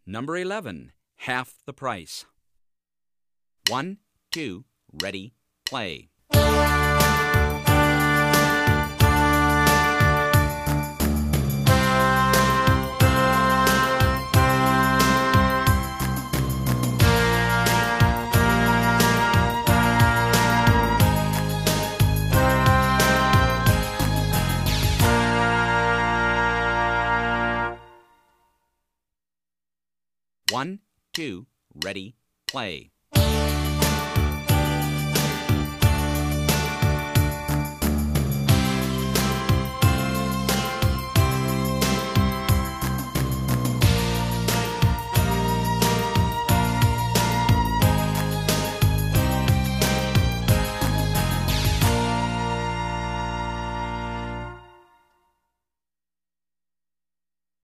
Number 11, half the price. 1, 2, ready, play. One, two, ready, play.